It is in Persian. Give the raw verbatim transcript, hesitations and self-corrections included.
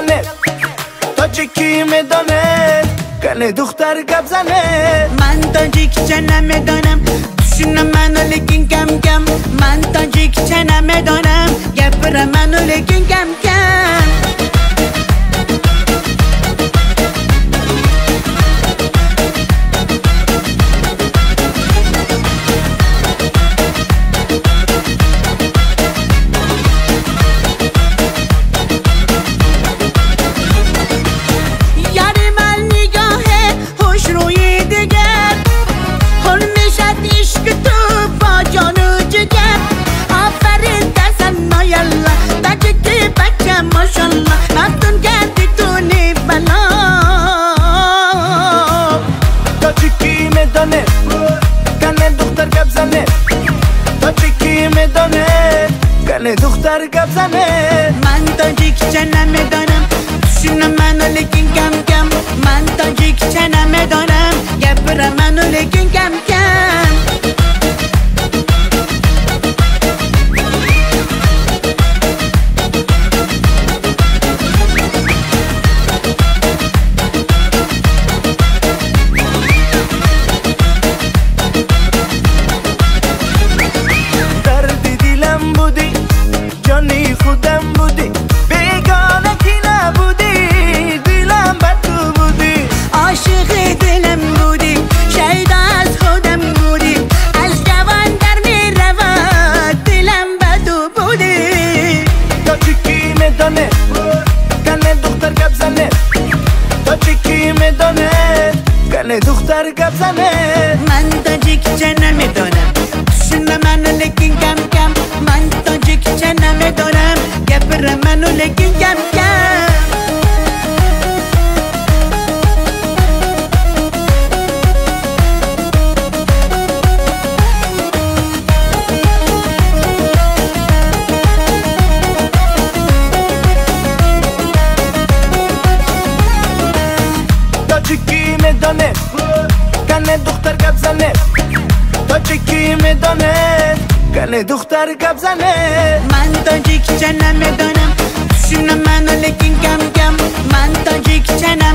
زنه تاجیکی میدانه کنه دختر گپ زنه من تاجیکچه نمیدانم شونه منو لیکن کم کم من تاجیکچه نمیدانم گپر منو لیکن کم کم کنه دختر گپ زنه من تاجیکچه نمیدانم شونه منو لیکن کم کم من تاجیکچه نمیدانم گپر منو لیکن کم کم خودم بودی بیگانه کی نبودی دلم بر تو بودی عاشق دلم بودی شاید از خودم بودی از جوان در می رود دلم بر تو بودی تاجیکی میدانه کنه دختر گپ زنه تاجیکی میدانه کنه دختر گپ زنه من تاجیکچه نمیدانم شونه منو لیکن کم کم من تاجیکچه نمیدانم گپر منو لیکن کم کم تاجیکی میدانه کنه دختر گپ زنه تاجیکی میدانه کنه دختر گپ زنه من تاجیکچه نمیدانم شونه منو لیکن کم کم من تاجیکچه